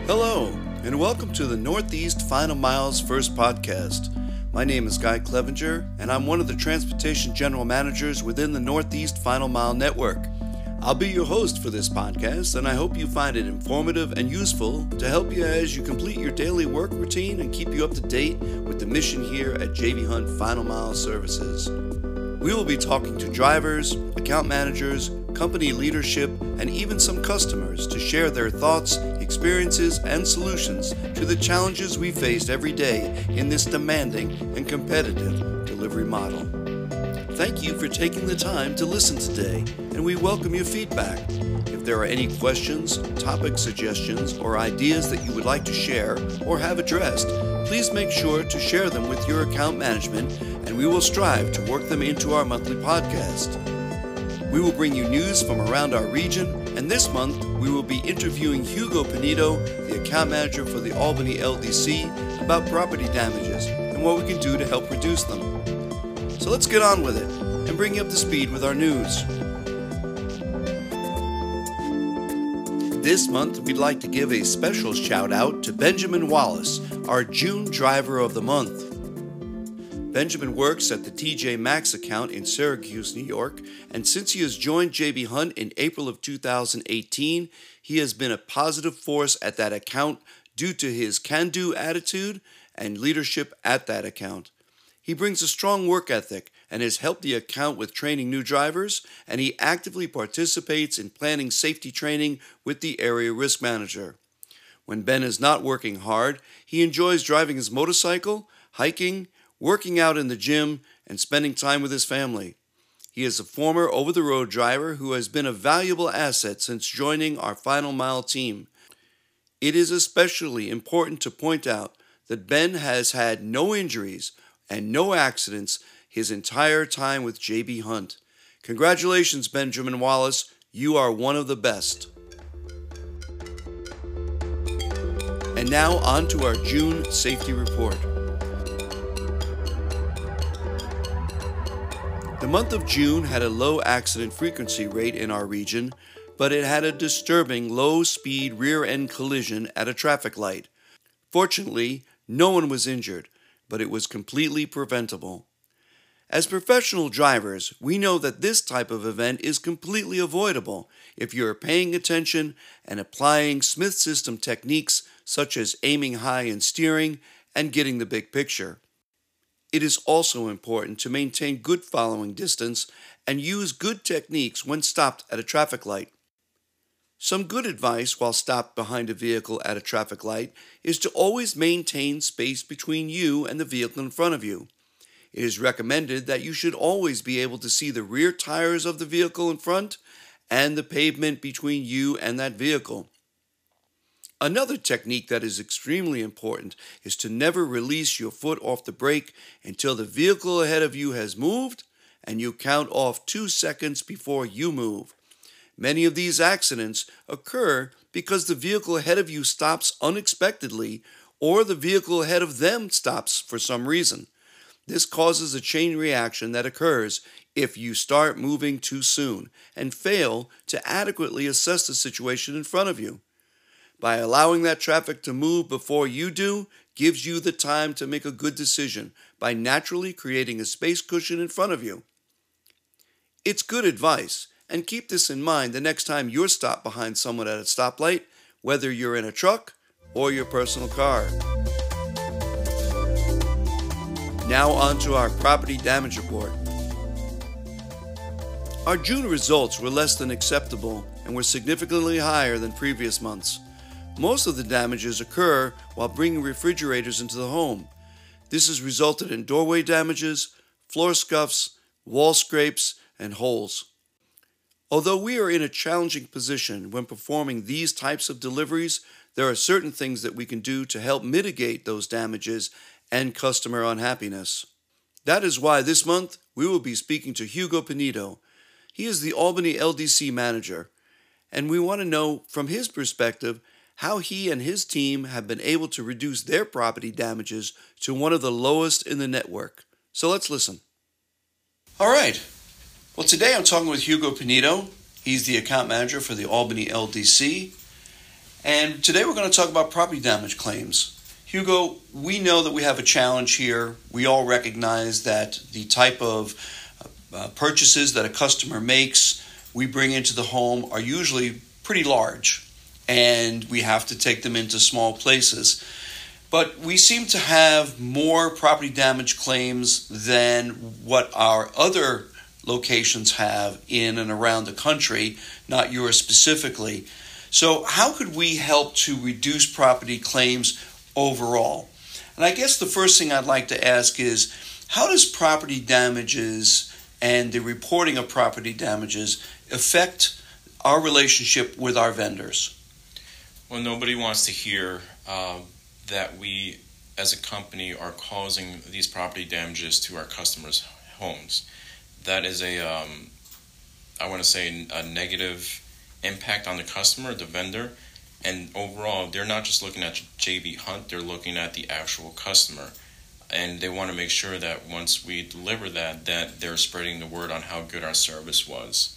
Hello, and welcome to the Northeast Final Mile's first podcast. My name is Guy Clevenger, and I'm one of the Transportation General Managers within the Northeast Final Mile Network. I'll be your host for this podcast, and I hope you find it informative and useful to help you as you complete your daily work routine and keep you up to date with the mission here at J.B. Hunt Final Mile Services. We will be talking to drivers, account managers, company leadership, and even some customers to share their thoughts, experiences, and solutions to the challenges we face every day in this demanding and competitive delivery model. Thank you for taking the time to listen today, and we welcome your feedback. If there are any questions, topic suggestions, or ideas that you would like to share or have addressed, please make sure to share them with your account management, and we will strive to work them into our monthly podcast. We will bring you news from around our region, and this month we will be interviewing Hugo Pinito, the account manager for the Albany LDC, about property damages and what we can do to help reduce them. So let's get on with it and bring you up to speed with our news. This month, we'd like to give a special shout out to Benjamin Wallace, our June Driver of the Month. Benjamin works at the TJ Maxx account in Syracuse, New York, and since he has joined J.B. Hunt in April of 2018, he has been a positive force at that account due to his can-do attitude and leadership at that account. He brings a strong work ethic and has helped the account with training new drivers, and he actively participates in planning safety training with the area risk manager. When Ben is not working hard, he enjoys driving his motorcycle, hiking, working out in the gym, and spending time with his family. He is a former over-the-road driver who has been a valuable asset since joining our Final Mile team. It is especially important to point out that Ben has had no injuries and no accidents his entire time with J.B. Hunt. Congratulations, Benjamin Wallace. You are one of the best. And now on to our June safety report. The month of June had a low accident frequency rate in our region, but it had a disturbing low-speed rear-end collision at a traffic light. Fortunately, no one was injured, but it was completely preventable. As professional drivers, we know that this type of event is completely avoidable if you are paying attention and applying Smith System techniques such as aiming high and steering and getting the big picture. It is also important to maintain good following distance and use good techniques when stopped at a traffic light. Some good advice while stopped behind a vehicle at a traffic light is to always maintain space between you and the vehicle in front of you. It is recommended that you should always be able to see the rear tires of the vehicle in front and the pavement between you and that vehicle. Another technique that is extremely important is to never release your foot off the brake until the vehicle ahead of you has moved and you count off 2 seconds before you move. Many of these accidents occur because the vehicle ahead of you stops unexpectedly or the vehicle ahead of them stops for some reason. This causes a chain reaction that occurs if you start moving too soon and fail to adequately assess the situation in front of you. By allowing that traffic to move before you do gives you the time to make a good decision by naturally creating a space cushion in front of you. It's good advice, and keep this in mind the next time you're stopped behind someone at a stoplight, whether you're in a truck or your personal car. Now on to our property damage report. Our June results were less than acceptable and were significantly higher than previous months. Most of the damages occur while bringing refrigerators into the home. This has resulted in doorway damages, floor scuffs, wall scrapes, and holes. Although we are in a challenging position when performing these types of deliveries, there are certain things that we can do to help mitigate those damages and customer unhappiness. That is why this month we will be speaking to Hugo Pinito. He is the Albany LDC manager, and we want to know from his perspective how he and his team have been able to reduce their property damages to one of the lowest in the network. So let's listen. All right. Well, today I'm talking with Hugo Pinito. He's the account manager for the Albany LDC. And today we're going to talk about property damage claims. Hugo, we know that we have a challenge here. We all recognize that the type of purchases that a customer makes, we bring into the home are usually pretty large, and we have to take them into small places. But we seem to have more property damage claims than what our other locations have in and around the country, not yours specifically. So how could we help to reduce property claims overall? And I guess the first thing I'd like to ask is, how does property damages and the reporting of property damages affect our relationship with our vendors? Well, nobody wants to hear that we as a company are causing these property damages to our customers' homes. That is I want to say, a negative impact on the customer, the vendor, and overall, they're not just looking at JB Hunt, they're looking at the actual customer. And they want to make sure that once we deliver that they're spreading the word on how good our service was.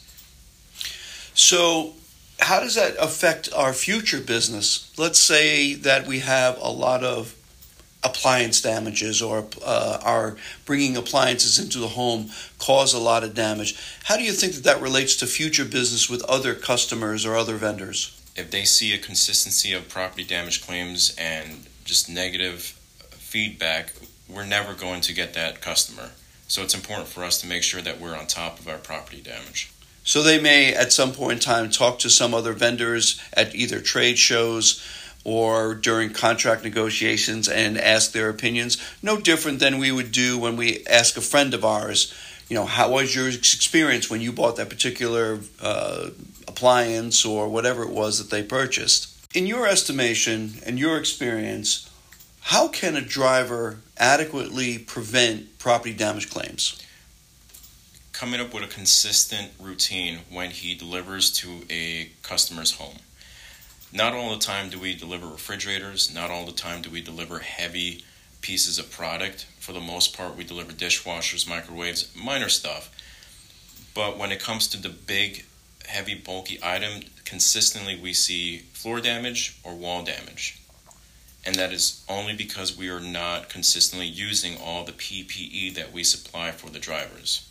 So how does that affect our future business? Let's say that we have a lot of appliance damages, or our bringing appliances into the home cause a lot of damage. How do you think that relates to future business with other customers or other vendors? If they see a consistency of property damage claims and just negative feedback, we're never going to get that customer. So it's important for us to make sure that we're on top of our property damage. So they may at some point in time talk to some other vendors at either trade shows or during contract negotiations and ask their opinions. No different than we would do when we ask a friend of ours, how was your experience when you bought that particular appliance or whatever it was that they purchased. In your estimation and your experience, how can a driver adequately prevent property damage claims? Coming up with a consistent routine when he delivers to a customer's home. Not all the time do we deliver refrigerators. Not all the time do we deliver heavy pieces of product. For the most part, we deliver dishwashers, microwaves, minor stuff. But when it comes to the big, heavy, bulky item, consistently we see floor damage or wall damage. And that is only because we are not consistently using all the PPE that we supply for the drivers.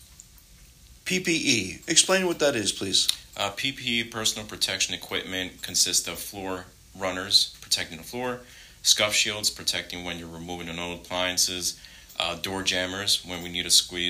PPE. Explain what that is, please. PPE, personal protection equipment, consists of floor runners protecting the floor, scuff shields protecting when you're removing and old appliances, door jammers when we need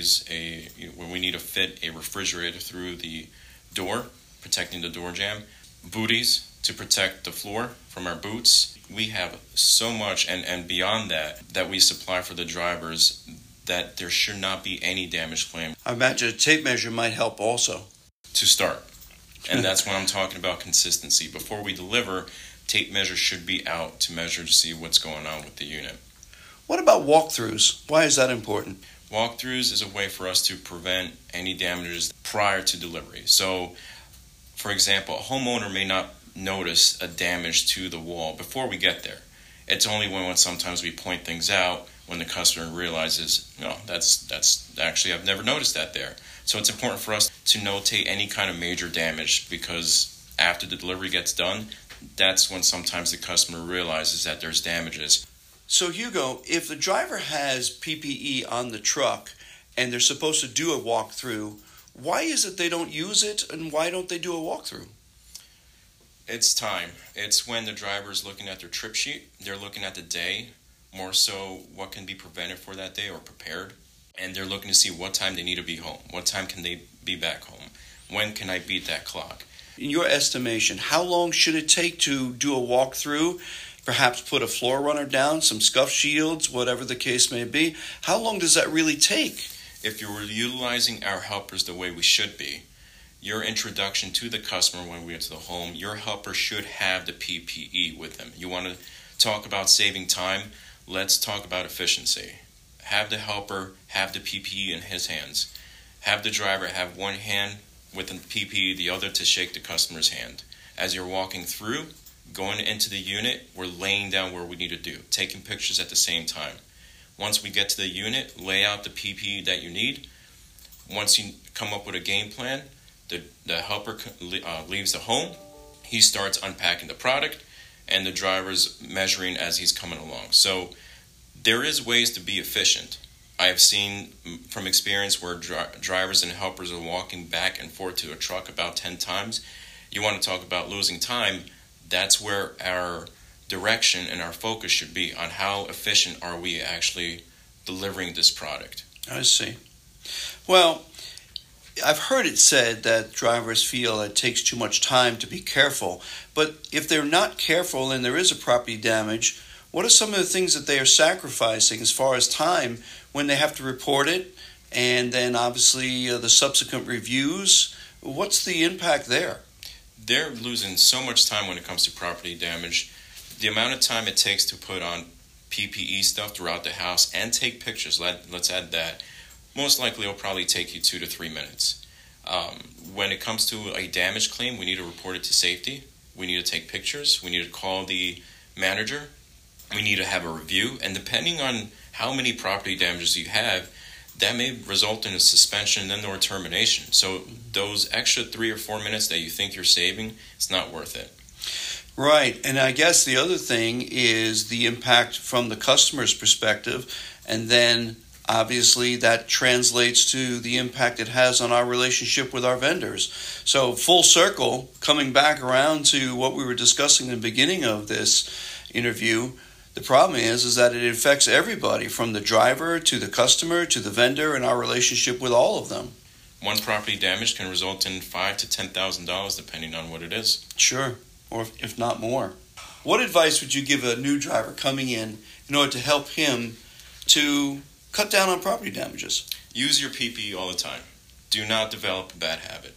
to when we need to fit a refrigerator through the door, protecting the door jam, booties to protect the floor from our boots. We have so much and beyond that we supply for the drivers that there should not be any damage claim. I imagine a tape measure might help also. To start. And that's when I'm talking about consistency. Before we deliver, tape measure should be out to measure to see what's going on with the unit. What about walkthroughs? Why is that important? Walkthroughs is a way for us to prevent any damages prior to delivery. So, for example, a homeowner may not notice a damage to the wall before we get there. It's only when sometimes we point things out when the customer realizes, no, that's actually, I've never noticed that there. So it's important for us to notate any kind of major damage, because after the delivery gets done, that's when sometimes the customer realizes that there's damages. So Hugo, if the driver has PPE on the truck and they're supposed to do a walkthrough, why is it they don't use it, and why don't they do a walkthrough? It's time. It's when the driver is looking at their trip sheet, they're looking at the day, more so what can be prevented for that day or prepared. And they're looking to see what time they need to be home. What time can they be back home? When can I beat that clock? In your estimation, how long should it take to do a walkthrough? Perhaps put a floor runner down, some scuff shields, whatever the case may be. How long does that really take? If you're utilizing our helpers the way we should be, your introduction to the customer when we get to the home, your helper should have the PPE with them. You want to talk about saving time? Let's talk about efficiency. Have the helper have the PPE in his hands. Have the driver have one hand with the PPE, the other to shake the customer's hand. As you're walking through, going into the unit, we're laying down where we need to do, taking pictures at the same time. Once we get to the unit, lay out the PPE that you need. Once you come up with a game plan, the helper leaves the home. He starts unpacking the product, and the driver's measuring as he's coming along. So there is ways to be efficient. I have seen from experience where drivers and helpers are walking back and forth to a truck about 10 times. You want to talk about losing time, that's where our direction and our focus should be on how efficient are we actually delivering this product. I see. Well, I've heard it said that drivers feel it takes too much time to be careful, but if they're not careful and there is a property damage, what are some of the things that they are sacrificing as far as time when they have to report it, and then obviously the subsequent reviews? What's the impact there? They're losing so much time when it comes to property damage. The amount of time it takes to put on PPE stuff throughout the house and take pictures, let's add that, most likely it'll probably take you 2 to 3 minutes. When it comes to a damage claim, we need to report it to safety. We need to take pictures. We need to call the manager. We need to have a review. And depending on how many property damages you have, that may result in a suspension and then or termination. So those extra 3 or 4 minutes that you think you're saving, it's not worth it. Right. And I guess the other thing is the impact from the customer's perspective, and then obviously that translates to the impact it has on our relationship with our vendors. So full circle, coming back around to what we were discussing in the beginning of this interview, the problem is that it affects everybody, from the driver to the customer to the vendor, and our relationship with all of them. One property damage can result in $5,000 to $10,000 depending on what it is. Sure, or if not more. What advice would you give a new driver coming in order to help him to cut down on property damages? Use your PPE all the time. Do not develop a bad habit.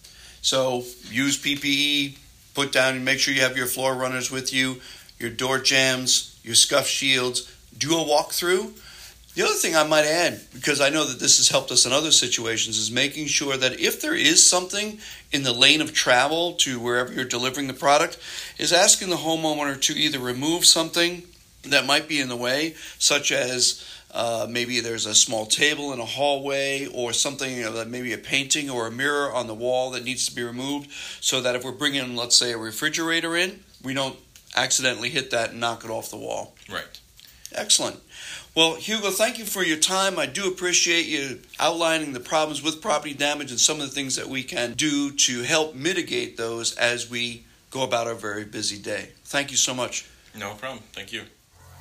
So use PPE, put down and make sure you have your floor runners with you, your door jams, your scuff shields, do a walkthrough. The other thing I might add, because I know that this has helped us in other situations, is making sure that if there is something in the lane of travel to wherever you're delivering the product, is asking the homeowner to either remove something that might be in the way, such as maybe there's a small table in a hallway, or something, maybe a painting or a mirror on the wall that needs to be removed, so that if we're bringing, let's say, a refrigerator in, we don't accidentally hit that and knock it off the wall. Right. Excellent. Well, Hugo, thank you for your time. I do appreciate you outlining the problems with property damage and some of the things that we can do to help mitigate those as we go about our very busy day. Thank you so much. No problem. Thank you.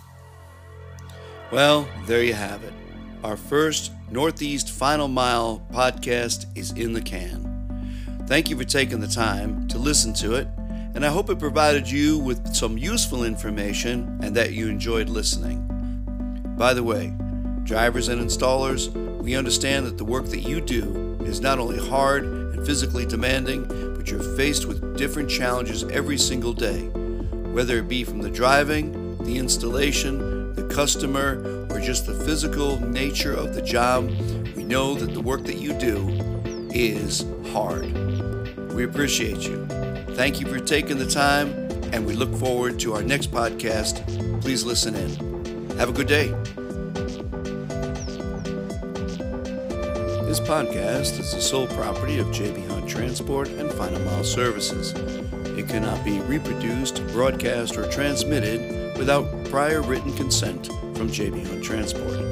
Well, there you have it. Our first Northeast Final Mile podcast is in the can. Thank you for taking the time to listen to it, and I hope it provided you with some useful information and that you enjoyed listening. By the way, drivers and installers, we understand that the work that you do is not only hard and physically demanding, but you're faced with different challenges every single day, whether it be from the driving, the installation, the customer, or just the physical nature of the job. We know that the work that you do is hard. We appreciate you. Thank you for taking the time, and we look forward to our next podcast. Please listen in. Have a good day. This podcast is the sole property of JB Hunt Transport and Final Mile Services. It cannot be reproduced, broadcast, or transmitted without prior written consent from JB Hunt Transport.